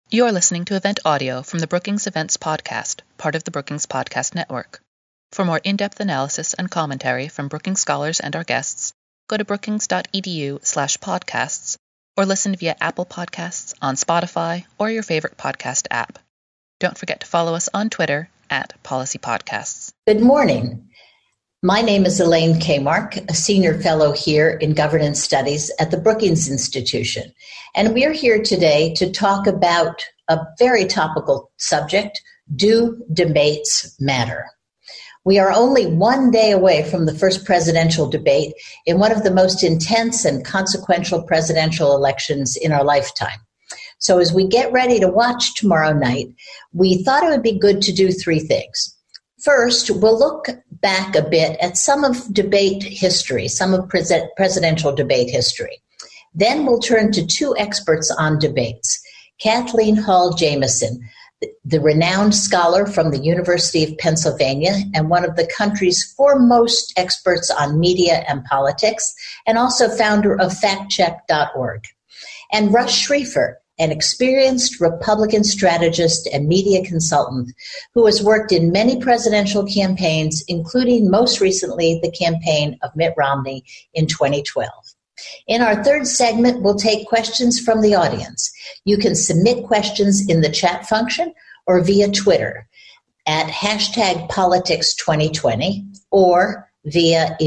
You are listening to event audio from the Brookings Events Podcast, part of the Brookings Podcast Network. For more in-depth analysis and commentary from Brookings scholars and our guests, go to brookings.edu/podcasts or listen via Apple Podcasts, on Spotify, or your favorite podcast app. Don't forget to follow us on Twitter @PolicyPodcasts. Good morning. My name is Elaine Kmark, a senior fellow here in governance studies at the Brookings Institution. And we're here today to talk about a very topical subject: do debates matter? We are only one day away from the first presidential debate in one of the most intense and consequential presidential elections in our lifetime. So as we get ready to watch tomorrow night, we thought it would be good to do three things. First, we'll look back a bit at some of debate history, some of presidential debate history. Then we'll turn to two experts on debates: Kathleen Hall Jamieson, the renowned scholar from the University of Pennsylvania and one of the country's foremost experts on media and politics, and also founder of factcheck.org. And Rush Schrieffer, an experienced Republican strategist and media consultant who has worked in many presidential campaigns, including most recently the campaign of Mitt Romney in 2012. In our third segment, we'll take questions from the audience. You can submit questions in the chat function or via Twitter at #politics2020 or via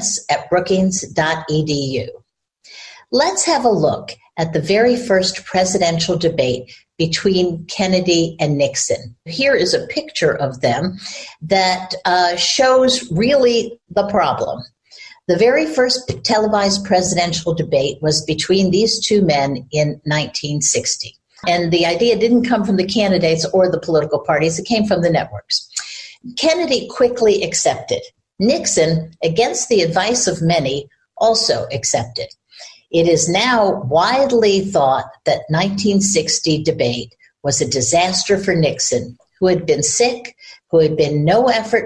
events@brookings.edu. Let's have a look at the very first presidential debate between Kennedy and Nixon. Here is a picture of them that shows really the problem. The very first televised presidential debate was between these two men in 1960. And the idea didn't come from the candidates or the political parties, it came from the networks. Kennedy quickly accepted. Nixon, against the advice of many, also accepted. It is now widely thought that 1960 debate was a disaster for Nixon, who had been sick, who made no effort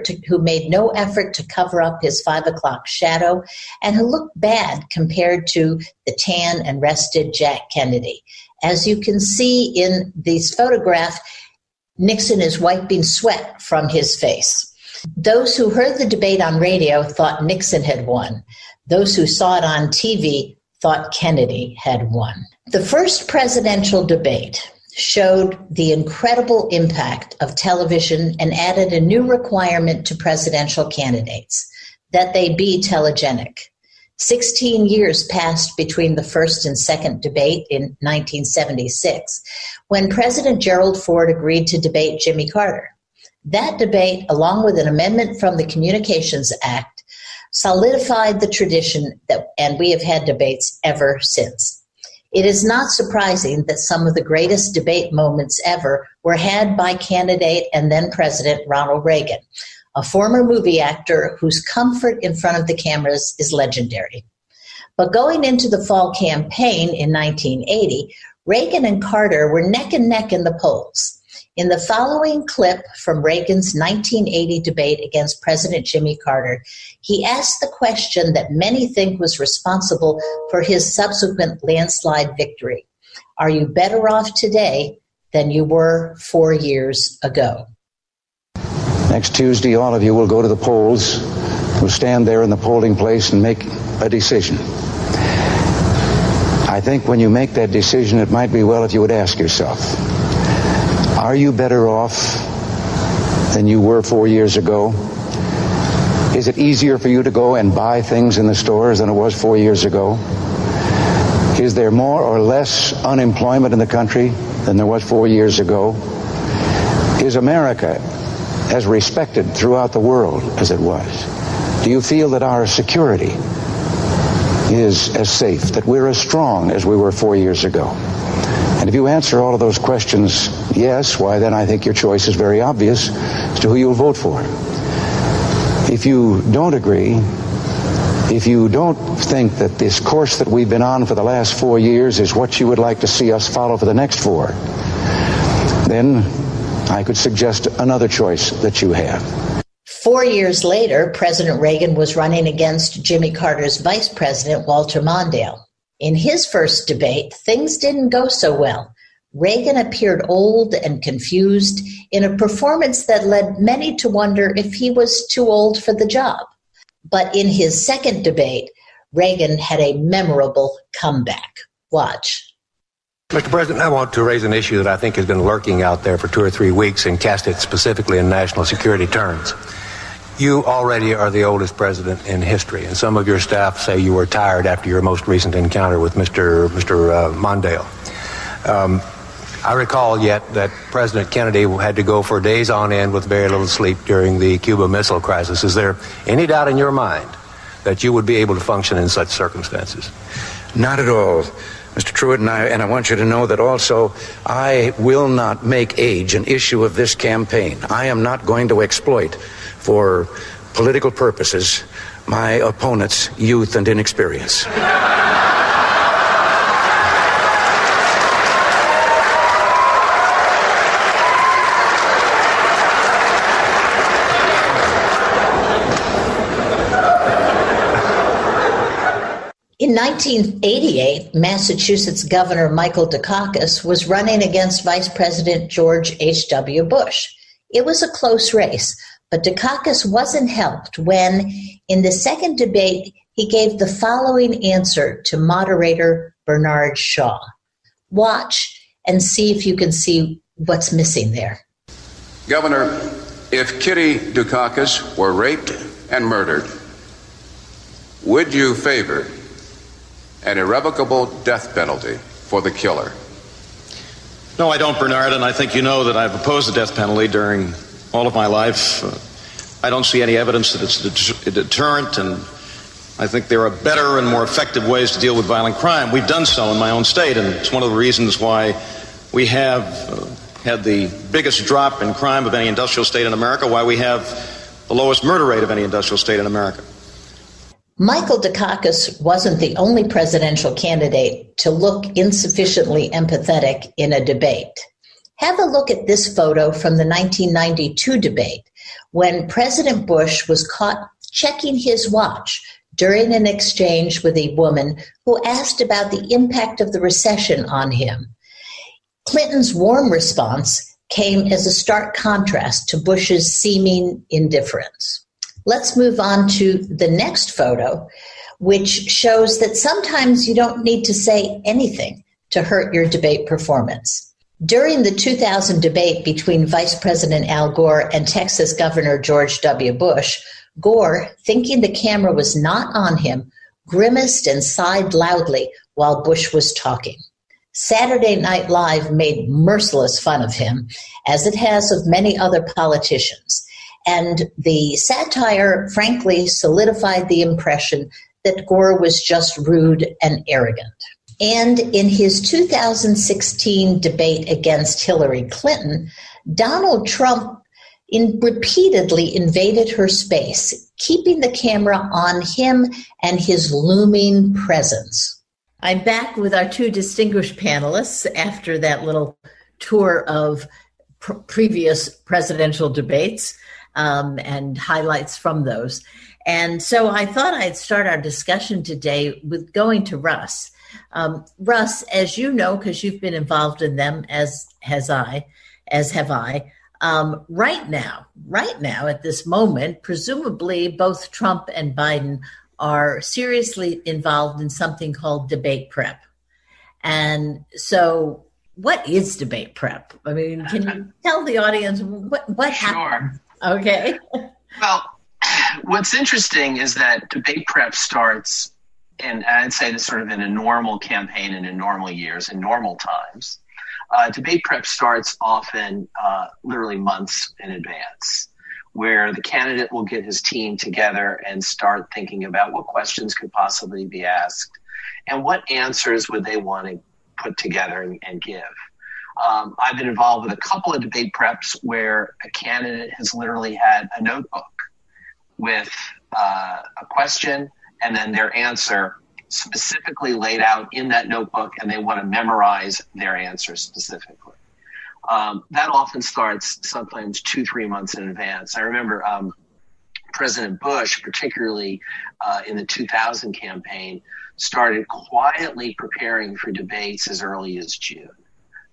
to cover up his 5 o'clock shadow, and who looked bad compared to the tan and rested Jack Kennedy. As you can see in this photograph, Nixon is wiping sweat from his face. Those who heard the debate on radio thought Nixon had won. Those who saw it on TV thought Kennedy had won. The first presidential debate showed the incredible impact of television and added a new requirement to presidential candidates, that they be telegenic. 16 years passed between the first and second debate in 1976, when President Gerald Ford agreed to debate Jimmy Carter. That debate, along with an amendment from the Communications Act, solidified the tradition and we have had debates ever since. It is not surprising that some of the greatest debate moments ever were had by candidate and then President Ronald Reagan, a former movie actor whose comfort in front of the cameras is legendary. But going into the fall campaign in 1980, Reagan and Carter were neck and neck in the polls. In the following clip from Reagan's 1980 debate against President Jimmy Carter, he asked the question that many think was responsible for his subsequent landslide victory: are you better off today than you were 4 years ago? Next Tuesday, all of you will go to the polls, will stand there in the polling place and make a decision. I think when you make that decision, it might be well if you would ask yourself, are you better off than you were 4 years ago? Is it easier for you to go and buy things in the stores than it was 4 years ago? Is there more or less unemployment in the country than there was 4 years ago? Is America as respected throughout the world as it was? Do you feel that our security is as safe, that we're as strong as we were 4 years ago? And if you answer all of those questions yes, why then I think your choice is very obvious as to who you'll vote for. If you don't agree, if you don't think that this course that we've been on for the last 4 years is what you would like to see us follow for the next 4, then I could suggest another choice that you have. 4 years later, President Reagan was running against Jimmy Carter's vice president, Walter Mondale. In his first debate, things didn't go so well. Reagan appeared old and confused in a performance that led many to wonder if he was too old for the job. But in his second debate, Reagan had a memorable comeback. Watch. Mr. President, I want to raise an issue that I think has been lurking out there for 2 or 3 weeks and cast it specifically in national security terms. You already are the oldest president in history, and some of your staff say you were tired after your most recent encounter with Mr. Mondale. I recall yet that President Kennedy had to go for days on end with very little sleep during the Cuba Missile Crisis. Is there any doubt in your mind that you would be able to function in such circumstances? Not at all, Mr. Truitt, and I want you to know that also I will not make age an issue of this campaign. I am not going to exploit for political purposes my opponent's youth and inexperience. In 1988, Massachusetts Governor Michael Dukakis was running against Vice President George H.W. Bush. It was a close race, but Dukakis wasn't helped when, in the second debate, he gave the following answer to moderator Bernard Shaw. Watch and see if you can see what's missing there. Governor, if Kitty Dukakis were raped and murdered, would you favor an irrevocable death penalty for the killer? No, I don't, Bernard, and I think you know that I've opposed the death penalty during all of my life. I don't see any evidence that it's a deterrent, and I think there are better and more effective ways to deal with violent crime. We've done so in my own state, and it's one of the reasons why we have had the biggest drop in crime of any industrial state in America, why we have the lowest murder rate of any industrial state in America. Michael Dukakis wasn't the only presidential candidate to look insufficiently empathetic in a debate. Have a look at this photo from the 1992 debate when President Bush was caught checking his watch during an exchange with a woman who asked about the impact of the recession on him. Clinton's warm response came as a stark contrast to Bush's seeming indifference. Let's move on to the next photo, which shows that sometimes you don't need to say anything to hurt your debate performance. During the 2000 debate between Vice President Al Gore and Texas Governor George W. Bush, Gore, thinking the camera was not on him, grimaced and sighed loudly while Bush was talking. Saturday Night Live made merciless fun of him, as it has of many other politicians. And the satire, frankly, solidified the impression that Gore was just rude and arrogant. And in his 2016 debate against Hillary Clinton, Donald Trump repeatedly invaded her space, keeping the camera on him and his looming presence. I'm back with our two distinguished panelists after that little tour of previous presidential debates. And highlights from those. And so I thought I'd start our discussion today with going to Russ. Russ, as you know, because you've been involved in them, as have I, right now, at this moment, presumably both Trump and Biden are seriously involved in something called debate prep. And so what is debate prep? I mean, can you tell the audience what happened? Sure. Okay. Well, what's interesting is that debate prep starts, and I'd say this sort of in a normal campaign and in normal years, in normal times. Debate prep starts often literally months in advance, where the candidate will get his team together and start thinking about what questions could possibly be asked and what answers would they want to put together and give. I've been involved with a couple of debate preps where a candidate has literally had a notebook with a question and then their answer specifically laid out in that notebook, and they want to memorize their answer specifically. That often starts sometimes 2-3 months in advance. I remember President Bush, particularly in the 2000 campaign, started quietly preparing for debates as early as June.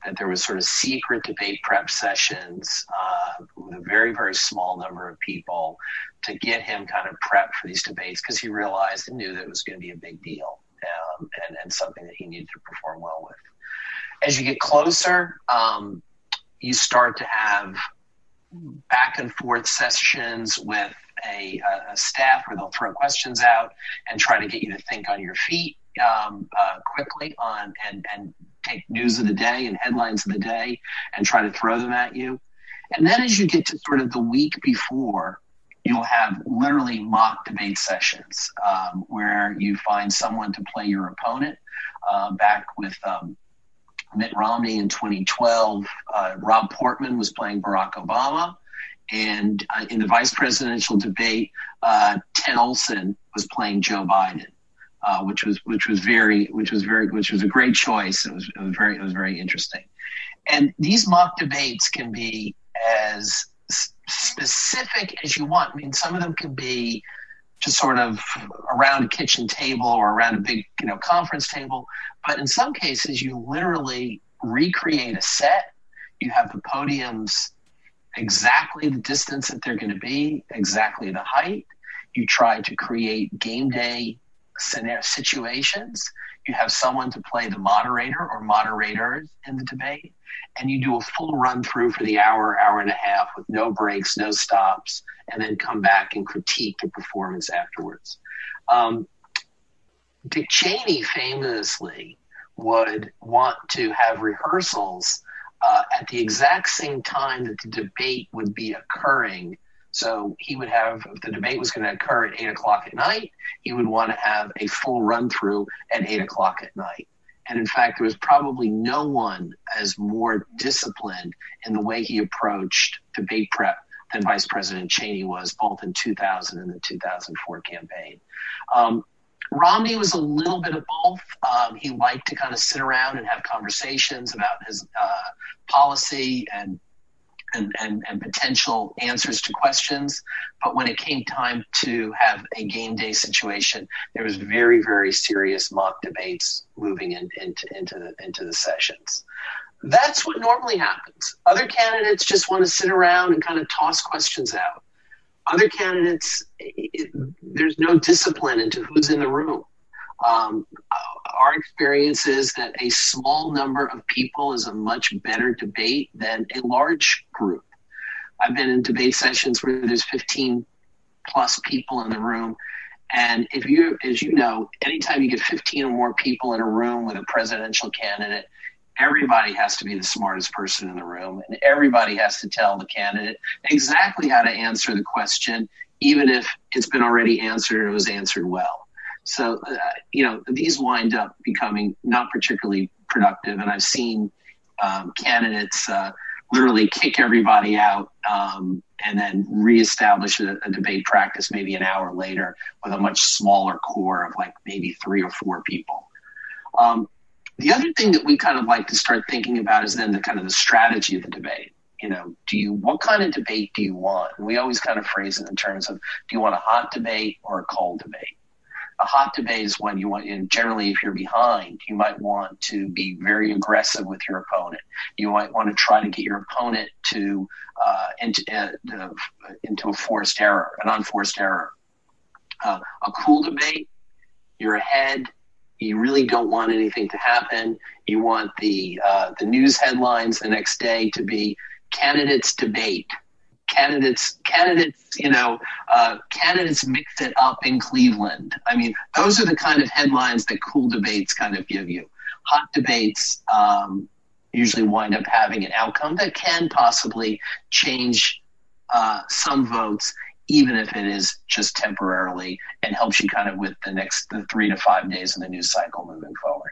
that there was sort of secret debate prep sessions with a very, very small number of people to get him kind of prepped for these debates, because he realized and knew that it was going to be a big deal and something that he needed to perform well with. As you get closer, you start to have back and forth sessions with a staff where they'll throw questions out and try to get you to think on your feet quickly and take news of the day and headlines of the day and try to throw them at you. And then as you get to sort of the week before, you'll have literally mock debate sessions where you find someone to play your opponent. Back with Mitt Romney in 2012, Rob Portman was playing Barack Obama. And in the vice presidential debate, Ted Olson was playing Joe Biden, which was a great choice. It was very interesting. And these mock debates can be as specific as you want. I mean, some of them can be just sort of around a kitchen table or around a big, conference table. But in some cases, you literally recreate a set. You have the podiums exactly the distance that they're going to be, exactly the height. You try to create game day situations. You have someone to play the moderator or moderators in the debate, and you do a full run through for the hour and a half with no breaks, no stops, and then come back and critique the performance afterwards. Dick Cheney famously would want to have rehearsals at the exact same time that the debate would be occurring. So he would have, if the debate was going to occur at 8 o'clock at night, he would want to have a full run through at 8 o'clock at night. And in fact, there was probably no one as more disciplined in the way he approached debate prep than Vice President Cheney was, both in 2000 and the 2004 campaign. Romney was a little bit of both. He liked to kind of sit around and have conversations about his policy and potential answers to questions. But when it came time to have a game day situation, there was very, very serious mock debates moving into the sessions. That's what normally happens. Other candidates just want to sit around and kind of toss questions out. Other candidates, there's no discipline into who's in the room. Our experience is that a small number of people is a much better debate than a large group. I've been in debate sessions where there's 15 plus people in the room. And as you know, anytime you get 15 or more people in a room with a presidential candidate, everybody has to be the smartest person in the room, and everybody has to tell the candidate exactly how to answer the question, even if it's been already answered and it was answered well. So, these wind up becoming not particularly productive, and I've seen candidates literally kick everybody out and then reestablish a debate practice maybe an hour later with a much smaller core of like maybe 3 or 4 people. The other thing that we kind of like to start thinking about is then the strategy of the debate. What kind of debate do you want? And we always kind of phrase it in terms of, do you want a hot debate or a cold debate? A hot debate is when you want, generally if you're behind, you might want to be very aggressive with your opponent. You might want to try to get your opponent to into a forced error, an unforced error. A cool debate, you're ahead. You really don't want anything to happen. You want the news headlines the next day to be candidates debate. Candidates mix it up in Cleveland. I mean, those are the kind of headlines that cool debates kind of give you. Hot debates usually wind up having an outcome that can possibly change some votes, even if it is just temporarily, and helps you kind of with the 3 to 5 days of the news cycle moving forward.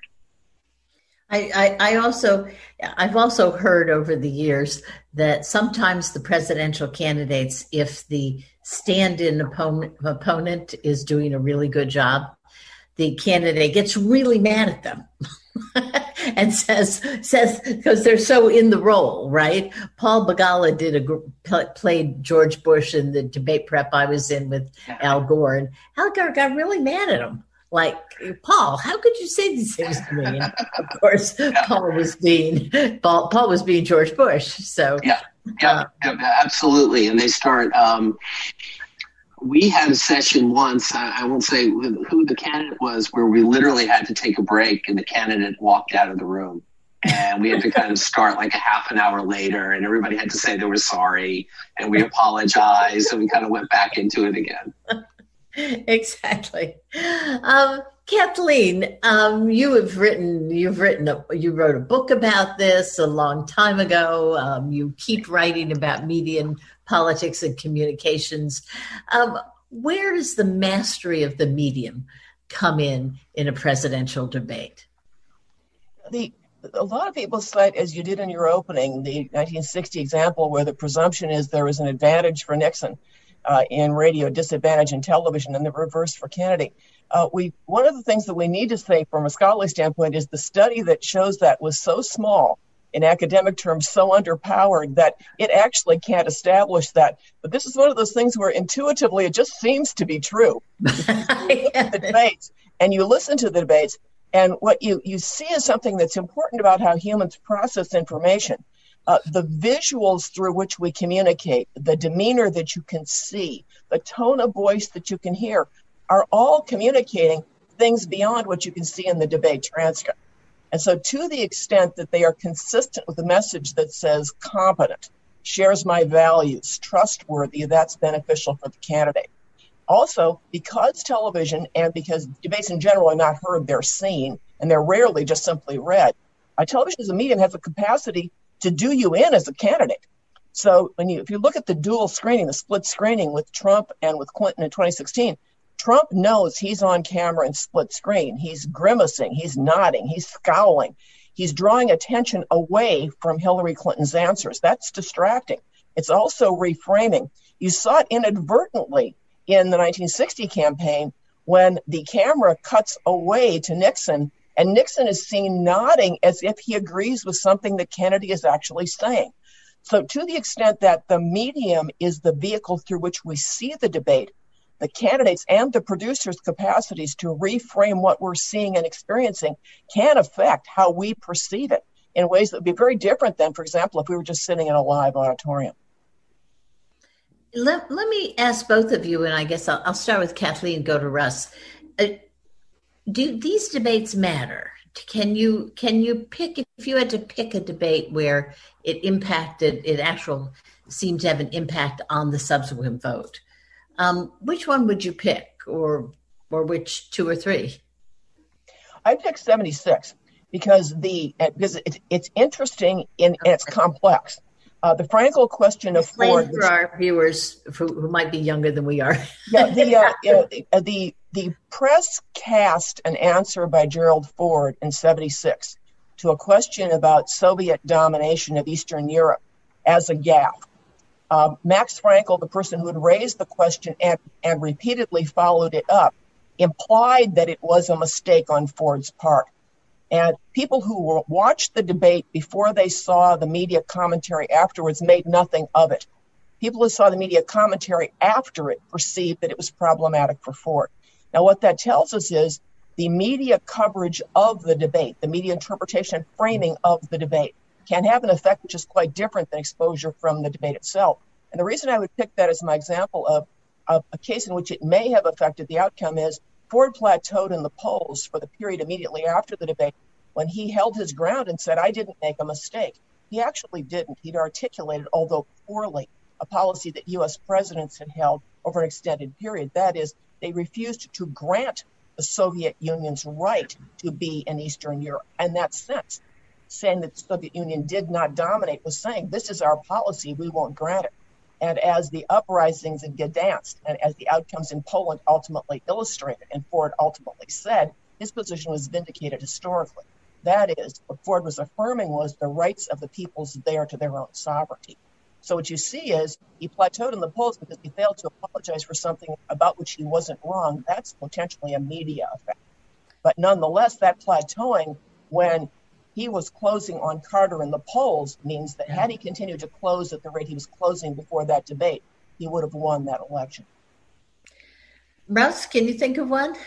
I've also heard over the years that sometimes the presidential candidates, if the stand-in opponent is doing a really good job, the candidate gets really mad at them and says because they're so in the role, right? Paul Begala played George Bush in the debate prep I was in with Al Gore, and Al Gore got really mad at him like, Paul, how could you say these things to me? And of course, Paul was being George Bush. So absolutely. And they start. We had a session once. I won't say who the candidate was, where we literally had to take a break, and the candidate walked out of the room. And we had to kind of start like a half an hour later, and everybody had to say they were sorry, and we apologized, and we kind of went back into it again. Exactly. Kathleen, you wrote a book about this a long time ago. You keep writing about media and politics and communications. Where does the mastery of the medium come in a presidential debate? A lot of people cite, as you did in your opening, the 1960 example where the presumption is there was an advantage for Nixon in radio, disadvantage in television, and the reverse for Kennedy. One of the things that we need to say from a scholarly standpoint is the study that shows that was so small, in academic terms, so underpowered that it actually can't establish that. But this is one of those things where intuitively it just seems to be true. You look at the debates and you listen to the debates, and what you see is something that's important about how humans process information. The visuals through which we communicate, the demeanor that you can see, the tone of voice that you can hear, are all communicating things beyond what you can see in the debate transcript. And so to the extent that they are consistent with the message that says competent, shares my values, trustworthy, that's beneficial for the candidate. Also, because television and because debates in general are not heard, they're seen, and they're rarely just simply read, television as a medium has a capacity to do you in as a candidate. So if you look at the dual screening, the split screening with Trump and with Clinton in 2016, Trump knows he's on camera and split screen. He's grimacing, he's nodding, he's scowling. He's drawing attention away from Hillary Clinton's answers. That's distracting. It's also reframing. You saw it inadvertently in the 1960 campaign when the camera cuts away to Nixon, and Nixon is seen nodding as if he agrees with something that Kennedy is actually saying. So to the extent that the medium is the vehicle through which we see the debate, the candidates and the producers' capacities to reframe what we're seeing and experiencing can affect how we perceive it in ways that would be very different than, for example, if we were just sitting in a live auditorium. Let me ask both of you, and I guess I'll start with Kathleen and go to Russ. Do these debates matter? Can you pick, if you had to pick a debate where it seemed to have an impact on the subsequent vote, which one would you pick, or which two or three? I picked 76 because it's interesting and it's complex. The Frankel question of Ford. For our viewers who might be younger than we are. The press cast an answer by Gerald Ford in 76 to a question about Soviet domination of Eastern Europe as a gaffe. Max Frankel, the person who had raised the question and repeatedly followed it up, implied that it was a mistake on Ford's part. And people who watched the debate before they saw the media commentary afterwards made nothing of it. People who saw the media commentary after it perceived that it was problematic for Ford. Now, what that tells us is the media coverage of the debate, the media interpretation and framing of the debate can have an effect which is quite different than exposure from the debate itself. And the reason I would pick that as my example of a case in which it may have affected the outcome is Ford plateaued in the polls for the period immediately after the debate when he held his ground and said, I didn't make a mistake. He actually didn't. He'd articulated, although poorly, a policy that U.S. presidents had held over an extended period. That is, they refused to grant the Soviet Union's right to be in Eastern Europe. In that sense, saying that the Soviet Union did not dominate was saying, this is our policy, we won't grant it. And as the uprisings in Gdansk and as the outcomes in Poland ultimately illustrated, and Ford ultimately said, his position was vindicated historically. That is, what Ford was affirming was the rights of the peoples there to their own sovereignty. So what you see is he plateaued in the polls because he failed to apologize for something about which he wasn't wrong. That's potentially a media effect. But nonetheless, that plateauing when he was closing on Carter in the polls means that had he continued to close at the rate he was closing before that debate, he would have won that election. Russ, can you think of one?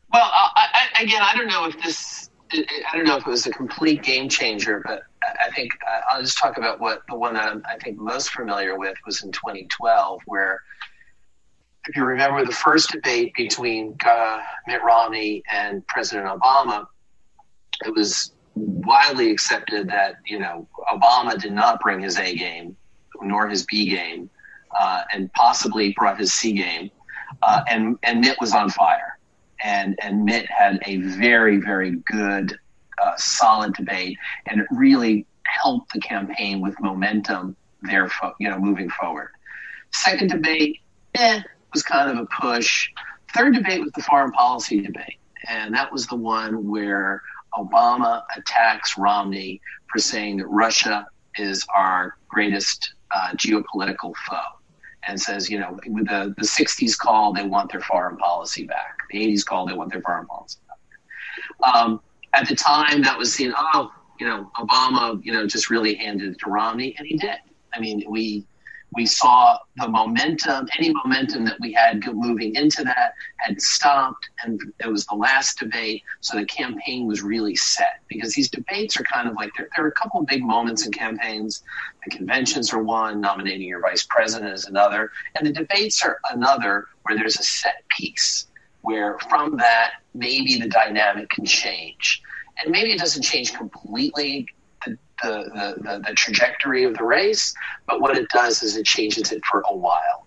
Well, I don't know if it was a complete game changer, but I think I'll just talk about the one that I think most familiar with was in 2012, where, if you remember the first debate between Mitt Romney and President Obama, it was widely accepted that, Obama did not bring his A game nor his B game, and possibly brought his C game, and Mitt was on fire. And Mitt had a very, very good, solid debate, and it really helped the campaign with momentum there, moving forward. Second debate, was kind of a push. Third debate was the foreign policy debate, and that was the one where Obama attacks Romney for saying that Russia is our greatest geopolitical foe, and says, with the 60s call, they want their foreign policy back. The 80s call, they want their foreign policy back. At the time, that was seen, Obama, just really handed it to Romney, and he did. I mean, we saw the momentum, any momentum that we had moving into that had stopped, and it was the last debate, so the campaign was really set. Because these debates are kind of like, there are a couple of big moments in campaigns. The conventions are one, nominating your vice president is another, and the debates are another, where there's a set piece, where from that, maybe the dynamic can change. And maybe it doesn't change completely the trajectory of the race, but what it does is it changes it for a while.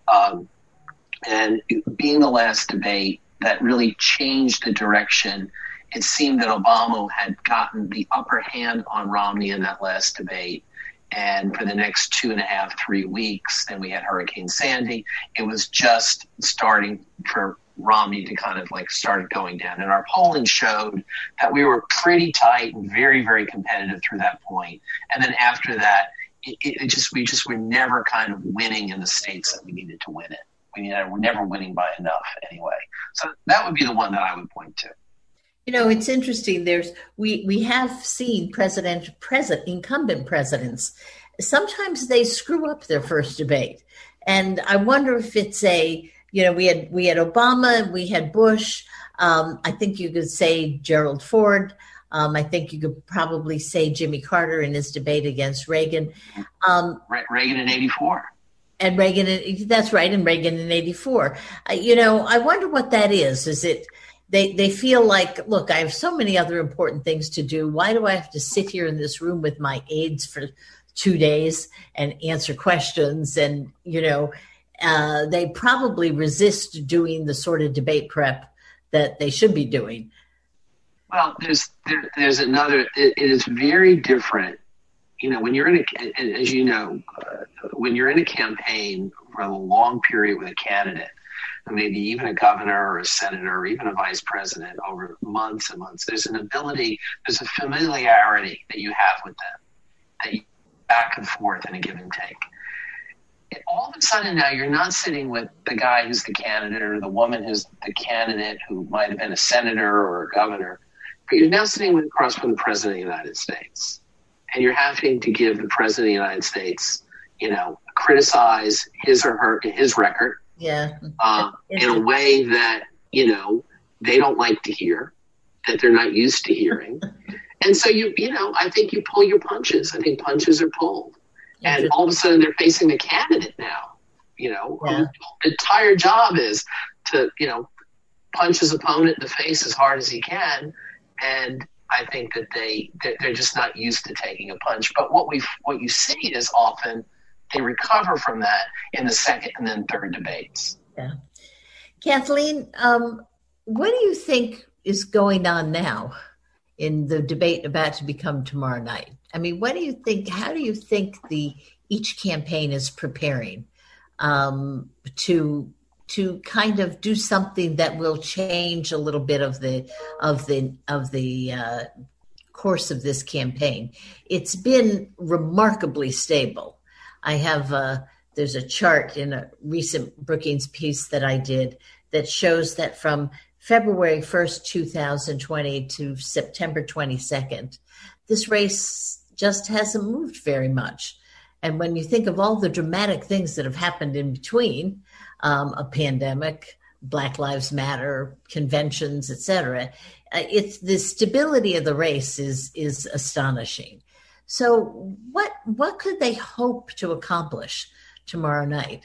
And being the last debate, that really changed the direction. It seemed that Obama had gotten the upper hand on Romney in that last debate. And for the next 2.5, 3 weeks, then we had Hurricane Sandy. It was just starting for Romney to kind of started going down. And our polling showed that we were pretty tight and very, very competitive through that point. And then after that, we just were never kind of winning in the states that we needed to win it. We're never winning by enough anyway. So that would be the one that I would point to. It's interesting. We have seen incumbent presidents. Sometimes they screw up their first debate. And I wonder if it's we had Obama, we had Bush. I think you could say Gerald Ford. I think you could probably say Jimmy Carter in his debate against Reagan. Reagan in 84. And Reagan, that's right, and Reagan in 84. I wonder what that is. Is it they feel like, look, I have so many other important things to do. Why do I have to sit here in this room with my aides for 2 days and answer questions? And, they probably resist doing the sort of debate prep that they should be doing. Well, there's another. It is very different. When you're when you're in a campaign for a long period with a candidate, maybe even a governor or a senator or even a vice president over months and months, there's a familiarity that you have with them, that you back and forth in a give and take. And all of a sudden now you're not sitting with the guy who's the candidate or the woman who's the candidate who might have been a senator or a governor, but you're now sitting across from the president of the United States. And you're having to give the president of the United States, criticize his record, in a way that, they don't like to hear, that they're not used to hehearing. And so I think you pull your punches. I think punches are pulled. And all of a sudden they're facing the candidate now, whose entire job is to, punch his opponent in the face as hard as he can. And I think that they're just not used to taking a punch. But what you see is often they recover from that in the second and then third debates. Yeah. Kathleen, what do you think is going on now in the debate about to become tomorrow night? I mean, what do you think? How do you think each campaign is preparing to kind of do something that will change a little bit of the course of this campaign? It's been remarkably stable. I have there's a chart in a recent Brookings piece that I did that shows that from February 1st, 2020 to September 22nd, this race just hasn't moved very much. And when you think of all the dramatic things that have happened in between, a pandemic, Black Lives Matter conventions, etc. It's the stability of the race is astonishing. So what could they hope to accomplish tomorrow night?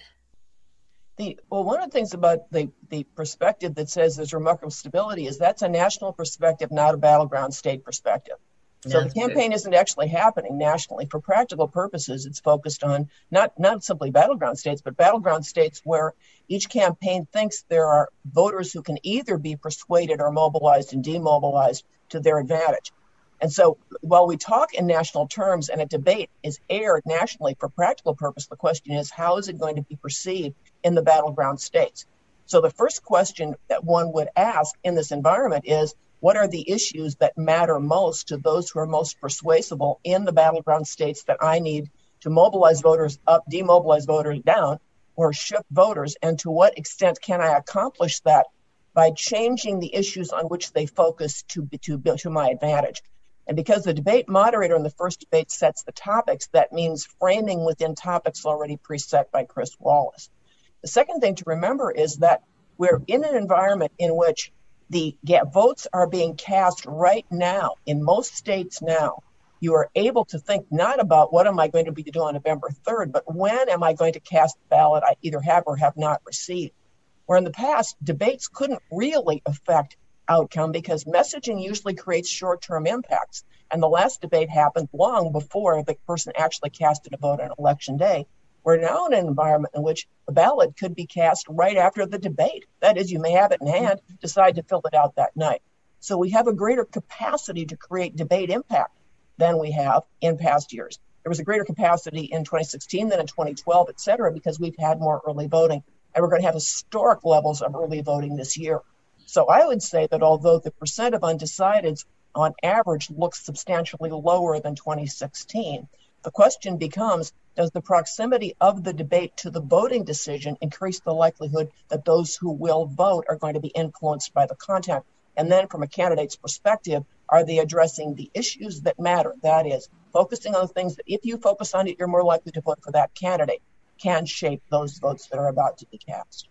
One of the things about the perspective that says there's remarkable stability is that's a national perspective, not a battleground state perspective. So the campaign isn't actually happening nationally. For practical purposes, it's focused on not simply battleground states, but battleground states where each campaign thinks there are voters who can either be persuaded or mobilized and demobilized to their advantage. And so while we talk in national terms and a debate is aired nationally for practical purpose, the question is, how is it going to be perceived in the battleground states? So the first question that one would ask in this environment is, what are the issues that matter most to those who are most persuasive in the battleground states that I need to mobilize voters up, demobilize voters down, or shift voters? And to what extent can I accomplish that by changing the issues on which they focus to my advantage? And because the debate moderator in the first debate sets the topics, that means framing within topics already preset by Chris Wallace. The second thing to remember is that we're in an environment in which the votes are being cast right now in most states now. You are able to think not about what am I going to be doing on November 3rd, but when am I going to cast the ballot I either have or have not received. Where in the past, debates couldn't really affect outcome because messaging usually creates short-term impacts. And the last debate happened long before the person actually casted a vote on election day. We're now in an environment in which the ballot could be cast right after the debate. That is, you may have it in hand, decide to fill it out that night. So we have a greater capacity to create debate impact than we have in past years. There was a greater capacity in 2016 than in 2012, et cetera, because we've had more early voting. And we're going to have historic levels of early voting this year. So I would say that although the percent of undecideds on average looks substantially lower than 2016, the question becomes, does the proximity of the debate to the voting decision increase the likelihood that those who will vote are going to be influenced by the content? And then from a candidate's perspective, are they addressing the issues that matter? That is, focusing on things that if you focus on it, you're more likely to vote for that candidate, can shape those votes that are about to be cast.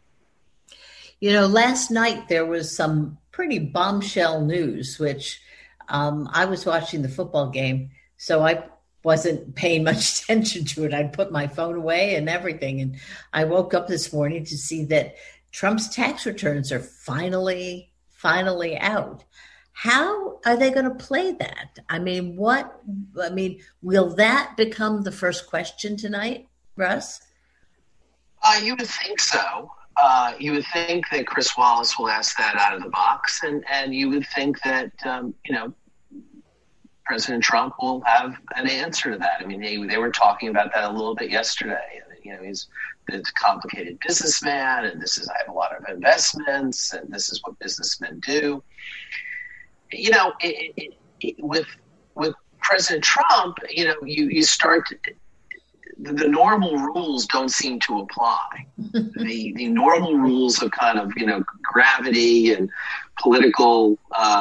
You know, last night there was some pretty bombshell news, which I was watching the football game, so I wasn't paying much attention to it. I'd put my phone away and everything. And I woke up this morning to see that Trump's tax returns are finally out. How are they going to play that? Will that become the first question tonight, Russ? You would think so. You would think that Chris Wallace will ask that out of the box, and you would think that President Trump will have an answer to that. I mean, they were talking about that a little bit yesterday. He's a complicated businessman, and I have a lot of investments, and this is what businessmen do. With President Trump, you start to, the normal rules don't seem to apply. The normal rules of kind of, gravity and political,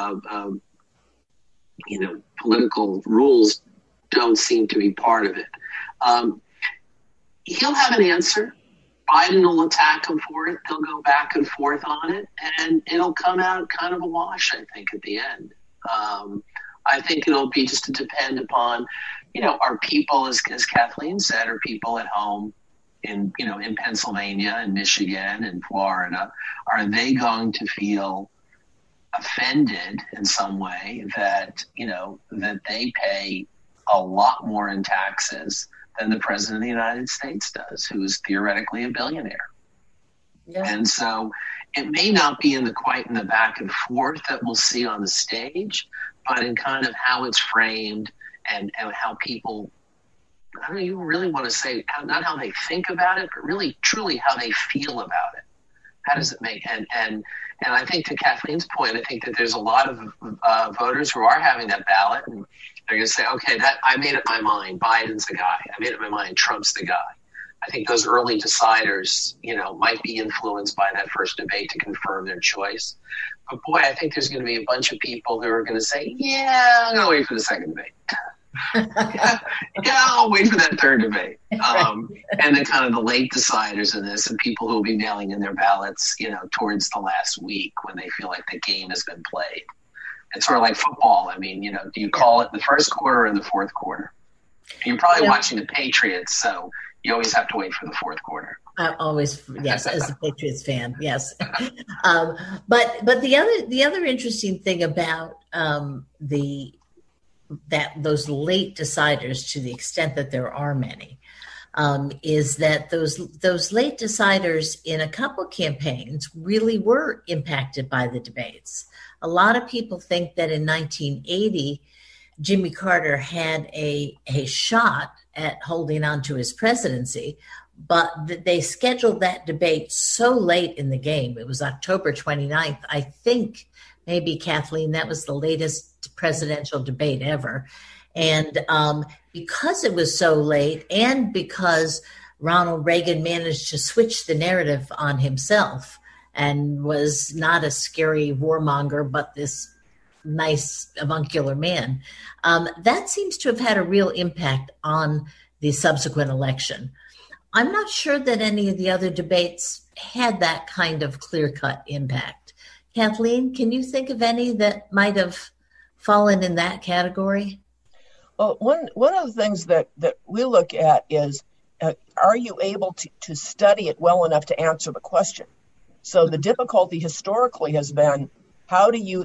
political rules don't seem to be part of it. He'll have an answer. Biden will attack him for it. They'll go back and forth on it, and it'll come out kind of a wash, I think, at the end. I think it'll be just to depend upon, are people, as Kathleen said, are people at home in Pennsylvania and Michigan and Florida, are they going to feel offended in some way that, that they pay a lot more in taxes than the president of the United States does, who is theoretically a billionaire? Yeah. And so it may not be quite in the back and forth that we'll see on the stage, but in kind of how it's framed and how people, I don't even really want to say, not how they think about it, but really truly how they feel about it. How does it make, and I think to Kathleen's point, I think that there's a lot of voters who are having that ballot, and they're going to say, okay, I made up my mind. Biden's the guy. I made up my mind. Trump's the guy. I think those early deciders, might be influenced by that first debate to confirm their choice. But boy, I think there's going to be a bunch of people who are going to say, yeah, I'm going to wait for the second debate. yeah, I'll wait for that third debate. And then kind of the late deciders in this and people who will be mailing in their ballots, towards the last week when they feel like the game has been played. It's sort of like football. I mean, do you call it the first quarter or the fourth quarter? You're probably watching the Patriots, so you always have to wait for the fourth quarter. Always, yes, as a Patriots fan, yes. But the other interesting thing about those late deciders, to the extent that there are many, is that those late deciders in a couple campaigns really were impacted by the debates. A lot of people think that in 1980, Jimmy Carter had a shot at holding on to his presidency, but they scheduled that debate so late in the game. It was October 29th. I think maybe, Kathleen, that was the latest presidential debate ever. And because it was so late, and because Ronald Reagan managed to switch the narrative on himself and was not a scary warmonger, but this nice avuncular man, that seems to have had a real impact on the subsequent election. I'm not sure that any of the other debates had that kind of clear-cut impact. Kathleen, can you think of any that might have fallen in that category? Well, one of the things that we look at is, are you able to study it well enough to answer the question? So the difficulty historically has been, how do you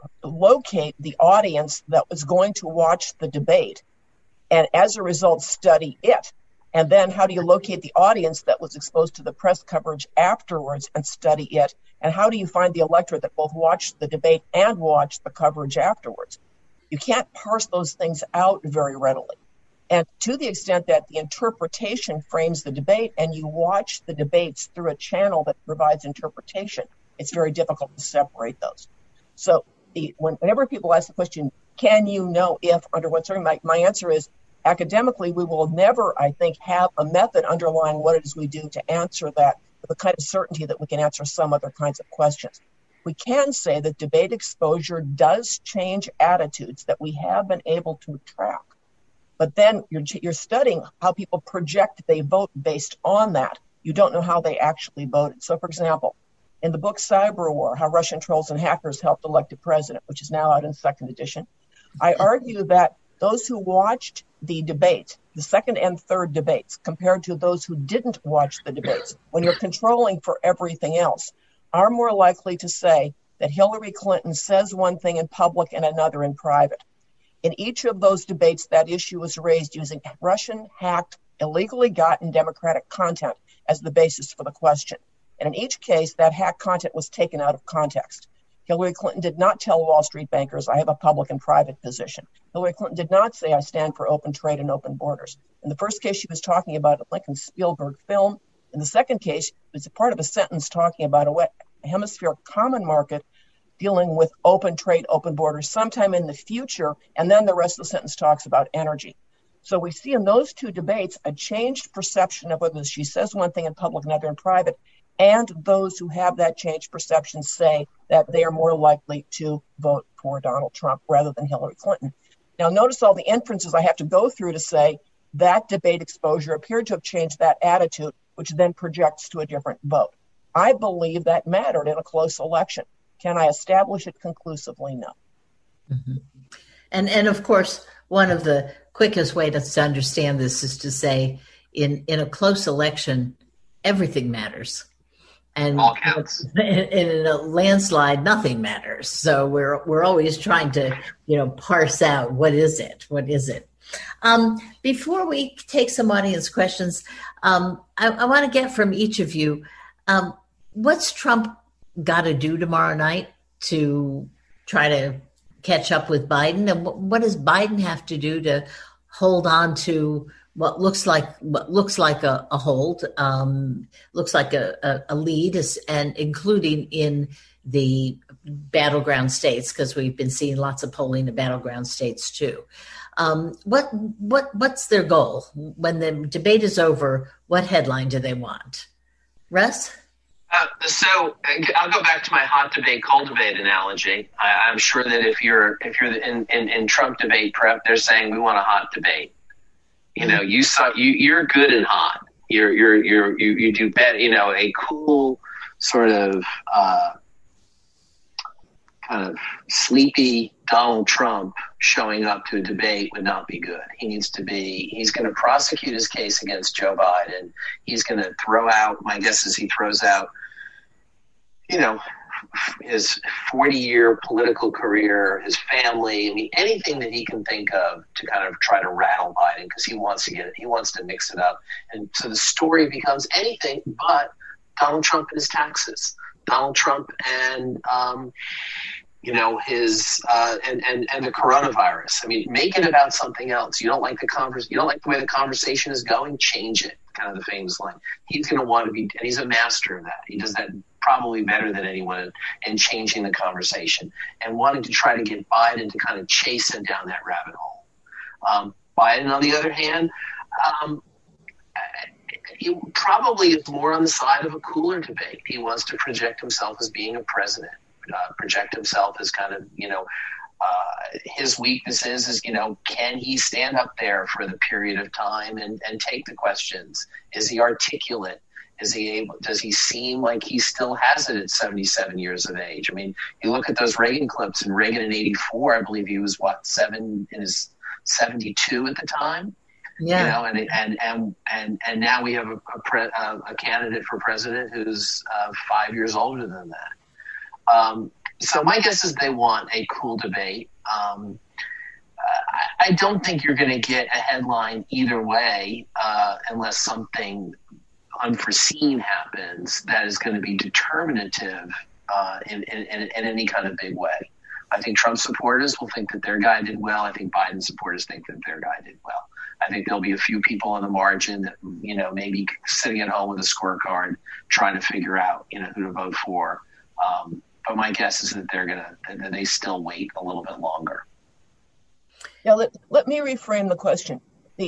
locate the audience that was going to watch the debate and as a result study it? And then how do you locate the audience that was exposed to the press coverage afterwards and study it? And how do you find the electorate that both watched the debate and watched the coverage afterwards? You can't parse those things out very readily. And to the extent that the interpretation frames the debate and you watch the debates through a channel that provides interpretation, it's very difficult to separate those. So whenever people ask the question, can you know if, under what circumstances, my answer is, academically, we will never, I think, have a method underlying what it is we do to answer that with the kind of certainty that we can answer some other kinds of questions. We can say that debate exposure does change attitudes that we have been able to track. But then you're studying how people project they vote based on that. You don't know how they actually voted. So, for example, in the book Cyber War, How Russian Trolls and Hackers Helped Elect a President, which is now out in second edition, I argue that those who watched the debate, the second and third debates, compared to those who didn't watch the debates, when you're controlling for everything else, are more likely to say that Hillary Clinton says one thing in public and another in private. In each of those debates, that issue was raised using Russian hacked, illegally gotten Democratic content as the basis for the question. And in each case, that hacked content was taken out of context. Hillary Clinton did not tell Wall Street bankers, I have a public and private position. Hillary Clinton did not say, I stand for open trade and open borders. In the first case, she was talking about a Lincoln Spielberg film. In the second case, it was a part of a sentence talking about a hemispheric common market dealing with open trade, open borders sometime in the future. And then the rest of the sentence talks about energy. So we see in those two debates a changed perception of whether she says one thing in public and another in private. And those who have that changed perception say that they are more likely to vote for Donald Trump rather than Hillary Clinton. Now, notice all the inferences I have to go through to say that debate exposure appeared to have changed that attitude, which then projects to a different vote. I believe that mattered in a close election. Can I establish it conclusively? No. Mm-hmm. And of course, one of the quickest ways to understand this is to say in a close election, everything matters. And in a landslide, nothing matters. So we're always trying to, parse out what is it? Before we take some audience questions, I want to get from each of you, what's Trump got to do tomorrow night to try to catch up with Biden? And what does Biden have to do to hold on to what looks like a hold, looks like a lead, and including in the battleground states, because we've been seeing lots of polling in battleground states too. What's their goal when the debate is over? What headline do they want? Russ? So I'll go back to my hot debate, cold debate analogy. I'm sure that if you're in Trump debate prep, they're saying we want a hot debate. You know, you're good and hot. You do better. You know, a cool sort of kind of sleepy Donald Trump showing up to a debate would not be good. He's going to prosecute his case against Joe Biden. He's going to throw out, my guess is he throws out, you know, his 40-year political career, his family, I mean, anything that he can think of to kind of try to rattle Biden because he wants to mix it up. And so the story becomes anything but Donald Trump and his taxes, Donald Trump and, you know, his and the coronavirus. I mean, make it about something else. You don't like the way the conversation is going, change it. Kind of the famous line. He's going to want to be, and he's a master of that. He does that probably better than anyone in changing the conversation and wanting to try to get Biden to kind of chase him down that rabbit hole. Biden, on the other hand, he probably is more on the side of a cooler debate. He wants to project himself as being a president. Project himself as kind of, you know, his weakness is, you know, can he stand up there for the period of time and take the questions? Is he articulate? Is he able? Does he seem like he still has it at 77 years of age? I mean, you look at those Reagan clips, and Reagan in '84, I believe he was 72 at the time. Yeah. You know, and now we have a candidate for president who's 5 years older than that. So my guess is they want a cool debate. I don't think you're going to get a headline either way unless something unforeseen happens that is going to be determinative in any kind of big way. I think Trump supporters will think that their guy did well. I think Biden supporters think that their guy did well. I think there'll be a few people on the margin that, you know, maybe sitting at home with a scorecard trying to figure out, you know, who to vote for. But my guess is that that they still wait a little bit longer. Yeah, let me reframe the question.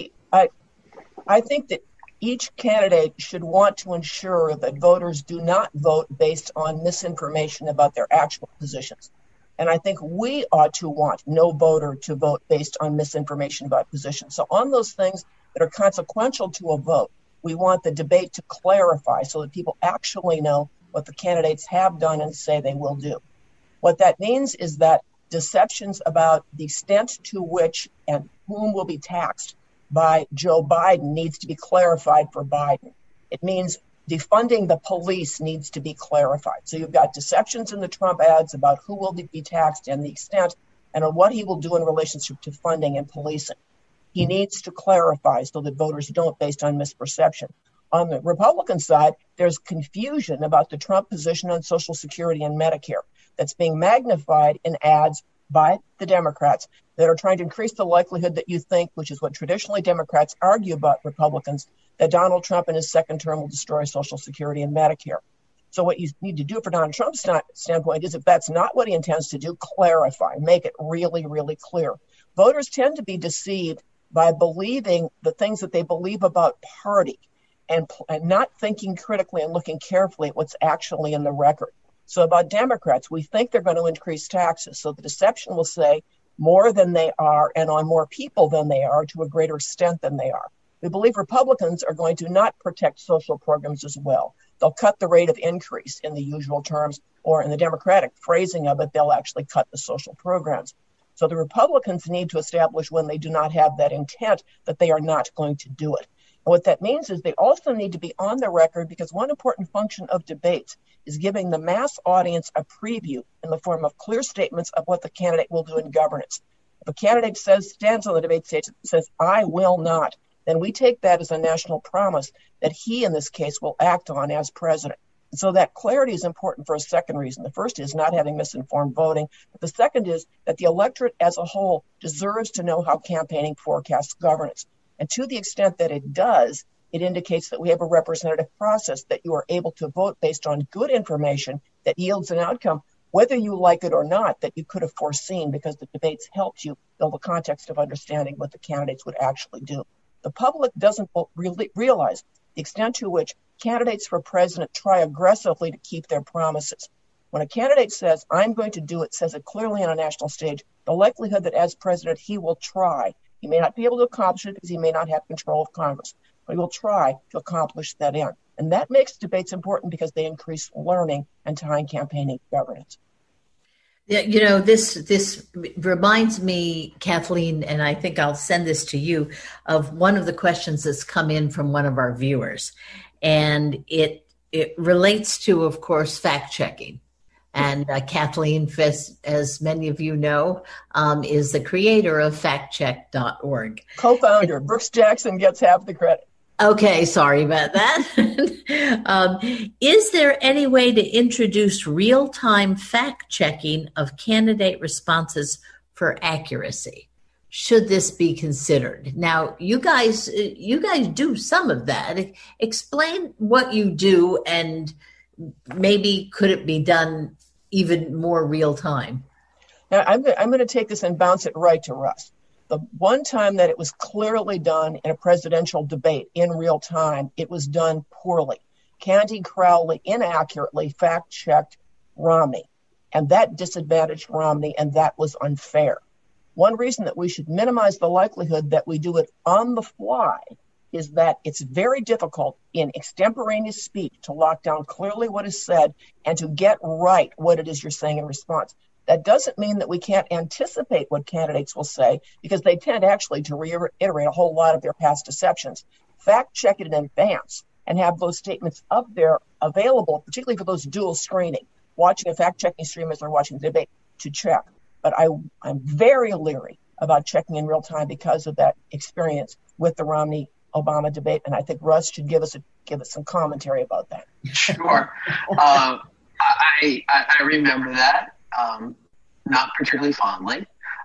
I think that each candidate should want to ensure that voters do not vote based on misinformation about their actual positions. And I think we ought to want no voter to vote based on misinformation about positions. So on those things that are consequential to a vote, we want the debate to clarify so that people actually know what the candidates have done and say they will do. What that means is that deceptions about the extent to which and whom will be taxed by Joe Biden needs to be clarified for Biden. It means defunding the police needs to be clarified. So you've got deceptions in the Trump ads about who will be taxed and the extent and what he will do in relationship to funding and policing. He needs to clarify so that voters don't based on misperception. On the Republican side, there's confusion about the Trump position on Social Security and Medicare that's being magnified in ads by the Democrats that are trying to increase the likelihood that you think, which is what traditionally Democrats argue about Republicans, that Donald Trump in his second term will destroy Social Security and Medicare. So what you need to do for Donald Trump's standpoint is, if that's not what he intends to do, clarify, make it really, really clear. Voters tend to be deceived by believing the things that they believe about party and not thinking critically and looking carefully at what's actually in the record. So about Democrats, we think they're going to increase taxes. So the deception will say more than they are and on more people than they are to a greater extent than they are. We believe Republicans are going to not protect social programs as well. They'll cut the rate of increase in the usual terms, or in the Democratic phrasing of it, they'll actually cut the social programs. So the Republicans need to establish when they do not have that intent that they are not going to do it. And what that means is they also need to be on the record, because one important function of debates is giving the mass audience a preview in the form of clear statements of what the candidate will do in governance. If a candidate stands on the debate stage and says, "I will not," then we take that as a national promise that he, in this case, will act on as president. And so that clarity is important for a second reason. The first is not having misinformed voting. But the second is that the electorate as a whole deserves to know how campaigning forecasts governance. And to the extent that it does, it indicates that we have a representative process, that you are able to vote based on good information that yields an outcome, whether you like it or not, that you could have foreseen, because the debates helped you build a context of understanding what the candidates would actually do. The public doesn't really realize the extent to which candidates for president try aggressively to keep their promises. When a candidate says, I'm going to do it, says it clearly on a national stage, the likelihood that as president he will try. He may not be able to accomplish it because he may not have control of Congress, but he will try to accomplish that end. And that makes debates important because they increase learning and tying campaigning governance. Yeah, you know, this reminds me, Kathleen, and I think I'll send this to you, of one of the questions that's come in from one of our viewers. And it relates to, of course, fact-checking. And Kathleen, as many of you know, is the creator of factcheck.org. Co-founder. Brooks Jackson gets half the credit. Okay, sorry about that. Is there any way to introduce real-time fact-checking of candidate responses for accuracy? Should this be considered? Now, you guys do some of that. Explain what you do, and maybe could it be done even more real-time? Now, I'm going to take this and bounce it right to Russ. The one time that it was clearly done in a presidential debate in real time, it was done poorly. Candy Crowley inaccurately fact-checked Romney, and that disadvantaged Romney, and that was unfair. One reason that we should minimize the likelihood that we do it on the fly is that it's very difficult in extemporaneous speech to lock down clearly what is said and to get right what it is you're saying in response. That doesn't mean that we can't anticipate what candidates will say, because they tend actually to reiterate a whole lot of their past deceptions. Fact check it in advance and have those statements up there available, particularly for those dual screening, watching a fact checking stream as they're watching the debate, to check. But I'm very leery about checking in real time because of that experience with the Romney-Obama debate, and I think Russ should give us some commentary about that. Sure. I remember that. Not particularly fondly,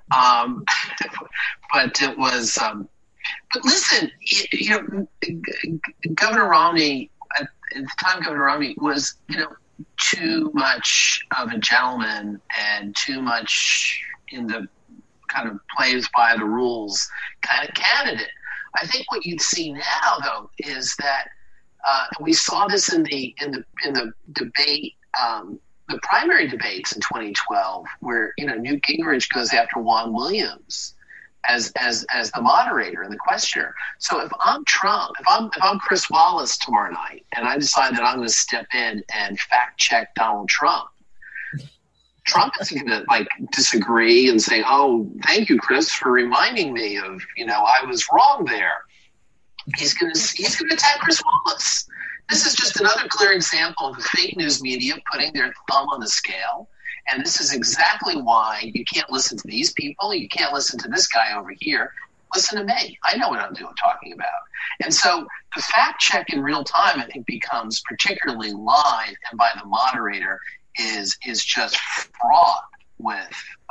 but it was. But listen, Governor Romney at the time, Governor Romney was, too much of a gentleman and too much in the kind of plays by the rules kind of candidate. I think what you'd see now, though, is that we saw this in the debate. The primary debates in 2012, where Newt Gingrich goes after Juan Williams as the moderator and the questioner. So if I'm Trump, if I'm Chris Wallace tomorrow night, and I decide that I'm going to step in and fact check Donald Trump, Trump isn't going to disagree and say, "Oh, thank you, Chris, for reminding me of I was wrong there." He's going to attack Chris Wallace. This is just another clear example of the fake news media putting their thumb on the scale. And this is exactly why you can't listen to these people. You can't listen to this guy over here. Listen to me. I know what I'm talking about. And so the fact check in real time, I think, becomes particularly live and by the moderator is just fraught with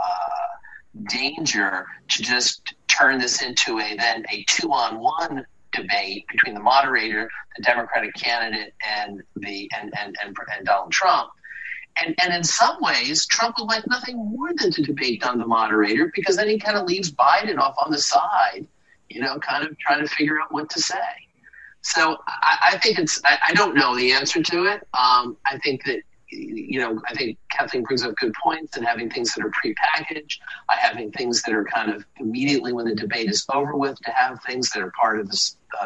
danger to just turn this into a 2-on-1 debate between the moderator, the Democratic candidate, and Donald Trump. And in some ways, Trump would like nothing more than to debate on the moderator, because then he kind of leaves Biden off on the side, kind of trying to figure out what to say. So I think I don't know the answer to it. I think that, I think Kathleen brings up good points, and having things that are prepackaged, having things that are kind of immediately when the debate is over with, to have things that are part of the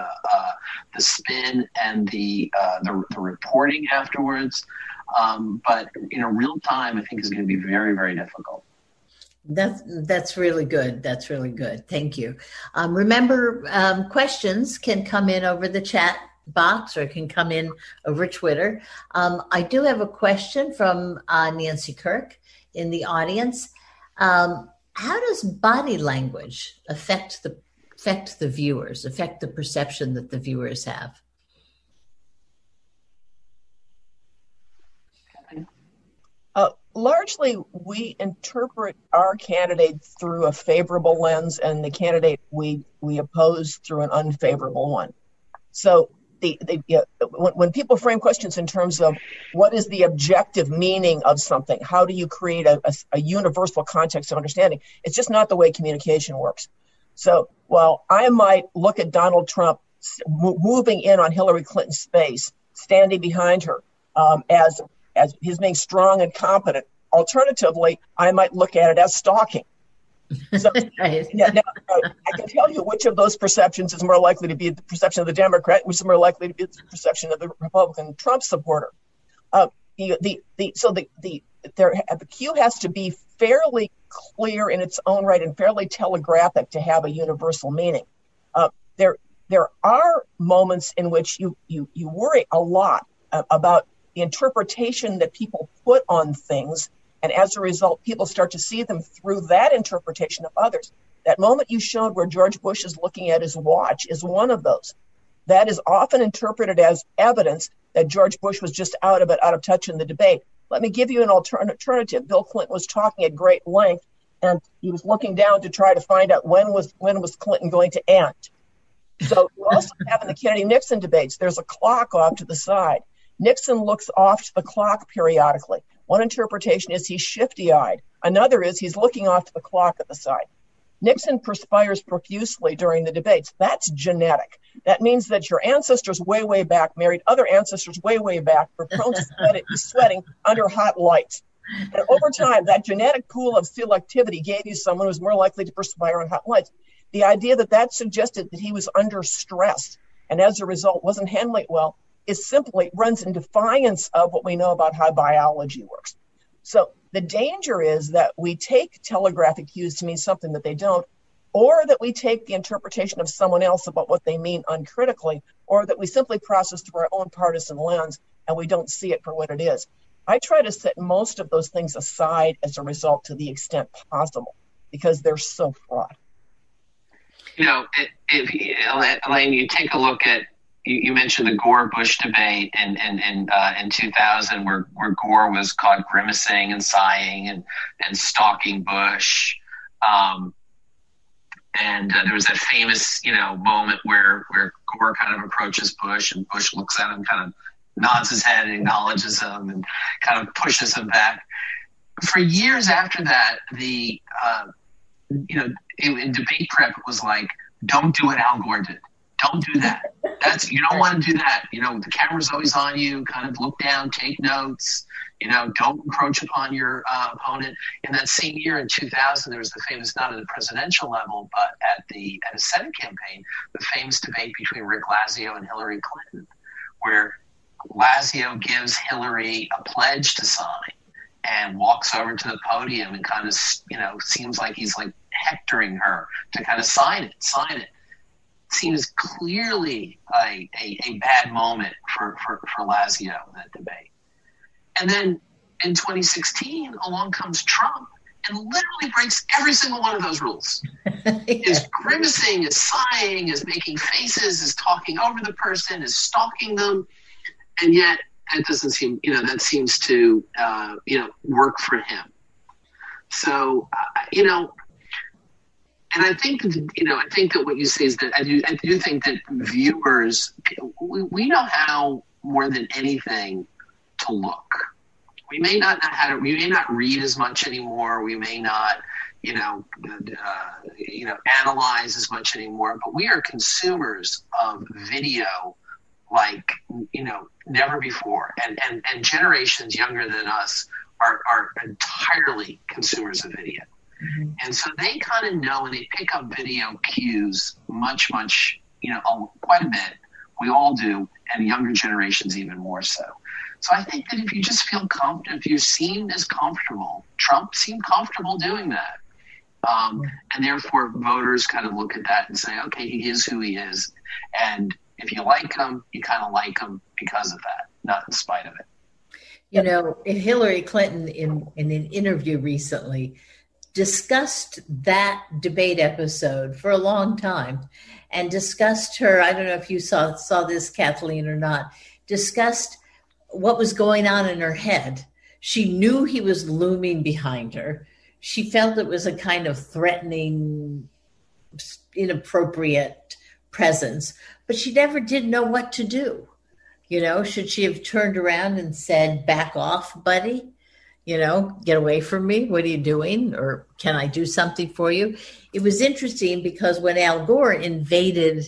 spin and the reporting afterwards. But real time, I think, is going to be very, very difficult. That's really good. That's really good. Thank you. Remember, questions can come in over the chat box, or it can come in over Twitter. I do have a question from Nancy Kirk in the audience. How does body language affect the viewers, affect the perception that the viewers have? Largely, we interpret our candidate through a favorable lens, and the candidate we oppose through an unfavorable one. So when people frame questions in terms of what is the objective meaning of something, how do you create a universal context of understanding, it's just not the way communication works. So while I might look at Donald Trump moving in on Hillary Clinton's space, standing behind her as his being strong and competent. Alternatively, I might look at it as stalking. So, Right. now, I can tell you which of those perceptions is more likely to be the perception of the Democrat, which is more likely to be the perception of the Republican Trump supporter. The cue has to be fairly clear in its own right and fairly telegraphic to have a universal meaning. There are moments in which you worry a lot about the interpretation that people put on things, and as a result, people start to see them through that interpretation of others. That moment you showed where George Bush is looking at his watch is one of those. That is often interpreted as evidence that George Bush was just out of touch in the debate. Let me give you an alternative. Bill Clinton was talking at great length, and he was looking down to try to find out when was Clinton going to end. So you also have in the Kennedy-Nixon debates, there's a clock off to the side. Nixon looks off to the clock periodically. One interpretation is he's shifty-eyed. Another is he's looking off to the clock at the side. Nixon perspires profusely during the debates. That's genetic. That means that your ancestors way back married other ancestors way back, were prone to sweating under hot lights. And over time, that genetic pool of selectivity gave you someone who's more likely to perspire on hot lights. The idea that suggested that he was under stress and as a result wasn't handling it well is simply runs in defiance of what we know about how biology works. So the danger is that we take telegraphic cues to mean something that they don't, or that we take the interpretation of someone else about what they mean uncritically, or that we simply process through our own partisan lens and we don't see it for what it is. I try to set most of those things aside as a result to the extent possible because they're so fraught. Elaine, you take a look at, you mentioned the Gore-Bush debate in 2000 where Gore was caught grimacing and sighing and stalking Bush. And there was that famous, moment where Gore kind of approaches Bush and Bush looks at him, kind of nods his head and acknowledges him and kind of pushes him back. For years after that, in debate prep, it was like, don't do what Al Gore did. Don't do that. You don't want to do that. The camera's always on you. Kind of look down, take notes. Don't encroach upon your opponent. In that same year, in 2000, there was the famous, not at the presidential level, but at a Senate campaign, the famous debate between Rick Lazio and Hillary Clinton, where Lazio gives Hillary a pledge to sign and walks over to the podium and kind of, seems like he's like hectoring her to kind of sign it. Seems clearly a bad moment for Lazio in that debate. And then in 2016, along comes Trump and literally breaks every single one of those rules. Is grimacing, is sighing, is making faces, is talking over the person, is stalking them. And yet that doesn't seem, that seems to, work for him. So, and I think that what you say is that I do think that viewers, we know how more than anything to look. We may not know how to. We may not read as much anymore. We may not, analyze as much anymore. But we are consumers of video like never before, and generations younger than us are entirely consumers of video. Mm-hmm. And so they kind of know, and they pick up video cues much, quite a bit. We all do, and younger generations even more so. So I think that if you just feel confident, if you seem as comfortable, Trump seemed comfortable doing that. And therefore voters kind of look at that and say, okay, he is who he is. And if you like him, you kind of like him because of that, not in spite of it. Hillary Clinton in an interview recently discussed that debate episode for a long time and discussed her, I don't know if you saw this, Kathleen, or not, discussed what was going on in her head. She knew he was looming behind her. She felt it was a kind of threatening, inappropriate presence, but she never did know what to do. Should she have turned around and said, back off, buddy? Get away from me. What are you doing? Or can I do something for you? It was interesting because when Al Gore invaded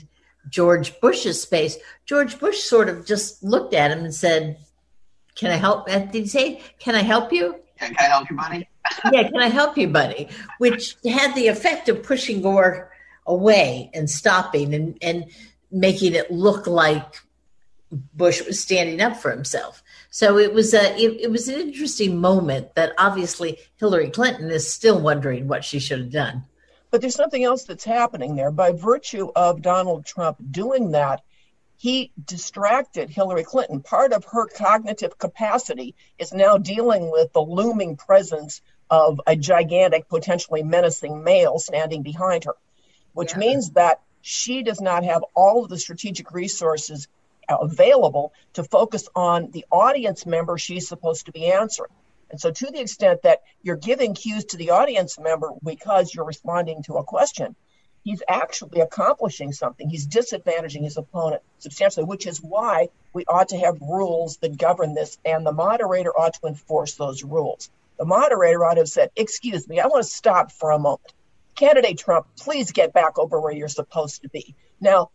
George Bush's space, George Bush sort of just looked at him and said, "Can I help?" Did he say, "Can I help you?" Can I help you, buddy? Yeah, "Can I help you, buddy?" Which had the effect of pushing Gore away and stopping and making it look like Bush was standing up for himself. So it was an interesting moment that obviously Hillary Clinton is still wondering what she should have done. But there's something else that's happening there. By virtue of Donald Trump doing that, he distracted Hillary Clinton. Part of her cognitive capacity is now dealing with the looming presence of a gigantic, potentially menacing male standing behind her, which means that she does not have all of the strategic resources available to focus on the audience member she's supposed to be answering. And so to the extent that you're giving cues to the audience member because you're responding to a question, he's actually accomplishing something. He's disadvantaging his opponent substantially, which is why we ought to have rules that govern this, and the moderator ought to enforce those rules. The moderator ought to have said, "Excuse me, I want to stop for a moment. Candidate Trump, please get back over where you're supposed to be." Now,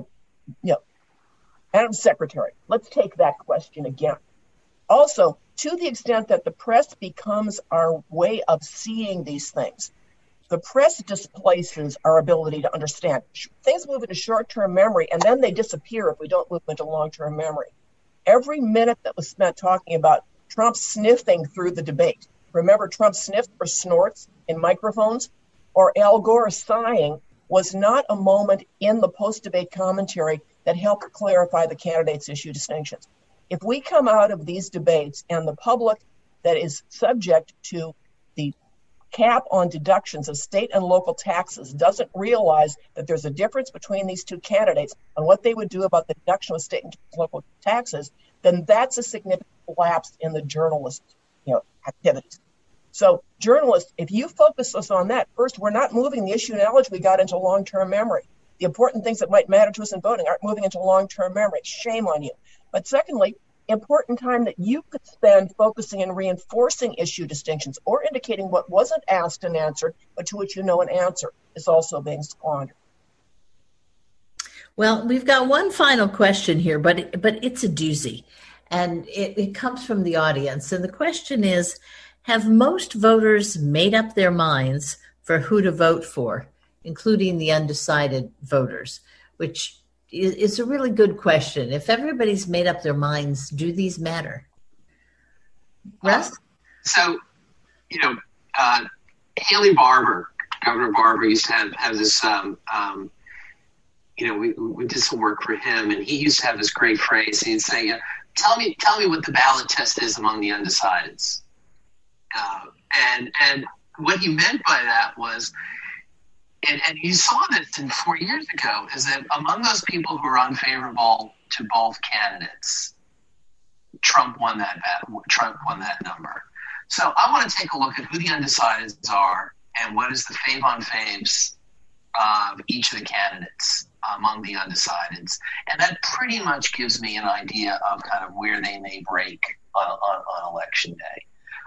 Madam Secretary, let's take that question again. Also, to the extent that the press becomes our way of seeing these things, the press displaces our ability to understand. Things move into short-term memory, and then they disappear if we don't move into long-term memory. Every minute that was spent talking about Trump sniffing through the debate. Remember, Trump sniffs or snorts in microphones, or Al Gore sighing, was not a moment in the post-debate commentary that helped clarify the candidates' issue distinctions. If we come out of these debates and the public that is subject to the cap on deductions of state and local taxes doesn't realize that there's a difference between these two candidates and what they would do about the deduction of state and local taxes, then that's a significant lapse in the journalist activities. So journalists, if you focus us on that, first, we're not moving the issue knowledge we got into long-term memory. The important things that might matter to us in voting aren't moving into long-term memory. Shame on you. But secondly, important time that you could spend focusing and reinforcing issue distinctions or indicating what wasn't asked and answered, but to which you know an answer, is also being squandered. Well, we've got one final question here, but it's a doozy, and it comes from the audience. And the question is, have most voters made up their minds for who to vote for, including the undecided voters, which is a really good question. If everybody's made up their minds, do these matter? Russ? Haley Barbour, Governor Barbour, used to have this, we did some work for him, and he used to have this great phrase. He'd say, tell me what the ballot test is among the undecideds. And what he meant by that was, and you saw this in 4 years ago, is that among those people who are unfavorable to both candidates, Trump won that number. So I want to take a look at who the undecideds are and what is the fave-on-faves of each of the candidates among the undecideds. And that pretty much gives me an idea of kind of where they may break on election day.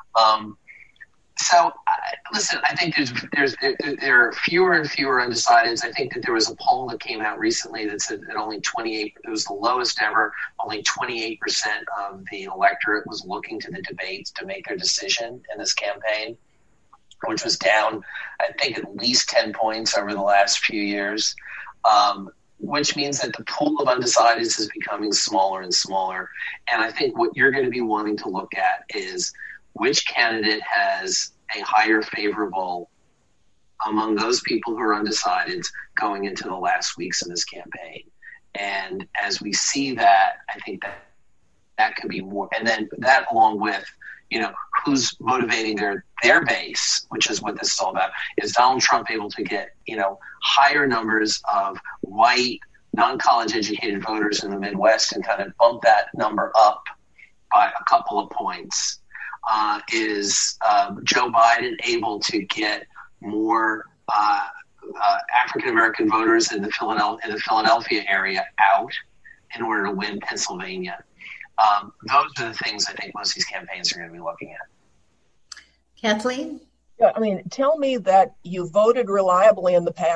Listen, I think there are fewer and fewer undecideds. I think that there was a poll that came out recently that said that only 28, it was the lowest ever, only 28% of the electorate was looking to the debates to make their decision in this campaign, which was down, I think, at least 10 points over the last few years, which means that the pool of undecideds is becoming smaller and smaller. And I think what you're going to be wanting to look at is which candidate has a higher favorable among those people who are undecided going into the last weeks of this campaign. And as we see that, I think that could be more. And then that along with, who's motivating their base, which is what this is all about. Is Donald Trump able to get, higher numbers of white, non-college educated voters in the Midwest and kind of bump that number up by a couple of points? Is Joe Biden able to get more African-American voters in the Philadelphia area out in order to win Pennsylvania? Those are the things I think most of these campaigns are going to be looking at. Kathleen? Yeah, tell me that you voted reliably in the past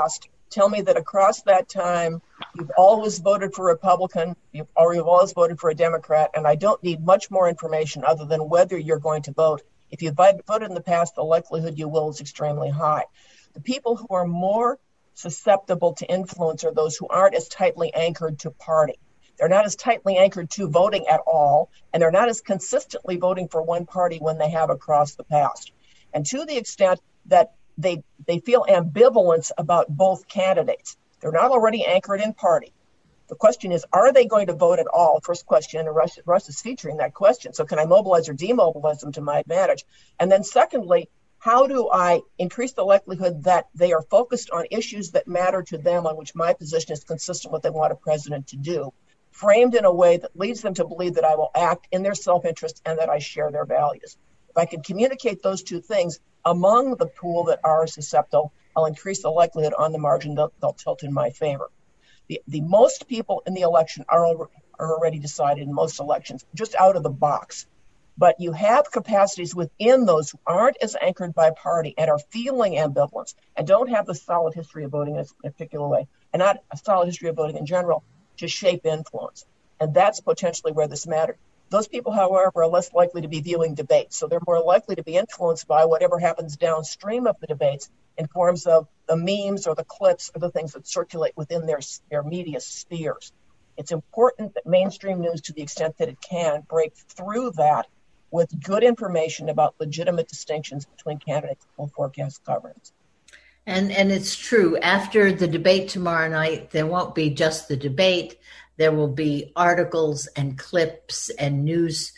tell me that across that time, you've always voted for Republican, you've always voted for a Democrat, and I don't need much more information other than whether you're going to vote. If you've voted in the past, the likelihood you will is extremely high. The people who are more susceptible to influence are those who aren't as tightly anchored to party. They're not as tightly anchored to voting at all, and they're not as consistently voting for one party when they have across the past. And to the extent that they feel ambivalence about both candidates, they're not already anchored in party. The question is, are they going to vote at all? First question, and Russ is featuring that question. So can I mobilize or demobilize them to my advantage? And then secondly, how do I increase the likelihood that they are focused on issues that matter to them, on which my position is consistent with what they want a president to do, framed in a way that leads them to believe that I will act in their self-interest and that I share their values. If I can communicate those two things among the pool that are susceptible, I'll increase the likelihood on the margin they'll tilt in my favor. The most people in the election are already decided in most elections, just out of the box. But you have capacities within those who aren't as anchored by party and are feeling ambivalence and don't have the solid history of voting in a particular way, and not a solid history of voting in general, to shape influence. And that's potentially where this matters. Those people, however, are less likely to be viewing debates. So they're more likely to be influenced by whatever happens downstream of the debates in forms of the memes or the clips or the things that circulate within their media spheres. It's important that mainstream news, to the extent that it can, break through that with good information about legitimate distinctions between candidates that will forecast governance. And it's true. After the debate tomorrow night, there won't be just the debate. There will be articles and clips and news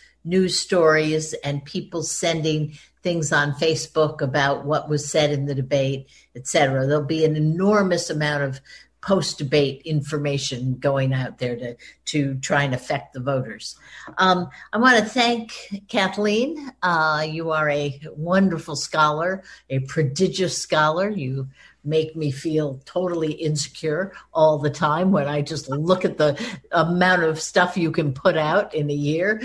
stories and people sending things on Facebook about what was said in the debate, et cetera. There'll be an enormous amount of post-debate information going out there to try and affect the voters. I want to thank Kathleen. You are a wonderful scholar, a prodigious scholar. You make me feel totally insecure all the time when I just look at the amount of stuff you can put out in a year.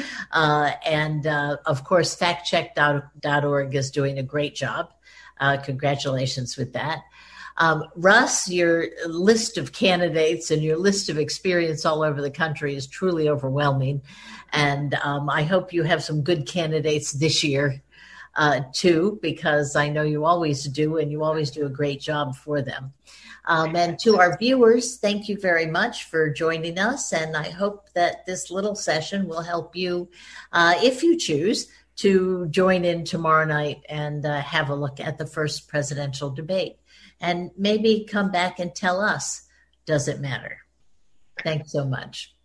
And of course, factcheck.org is doing a great job. Congratulations with that. Russ, your list of candidates and your list of experience all over the country is truly overwhelming. And I hope you have some good candidates this year, too, because I know you always do, and you always do a great job for them. And to our viewers, thank you very much for joining us. And I hope that this little session will help you, if you choose, to join in tomorrow night and have a look at the first presidential debate. And maybe come back and tell us, does it matter? Thanks so much.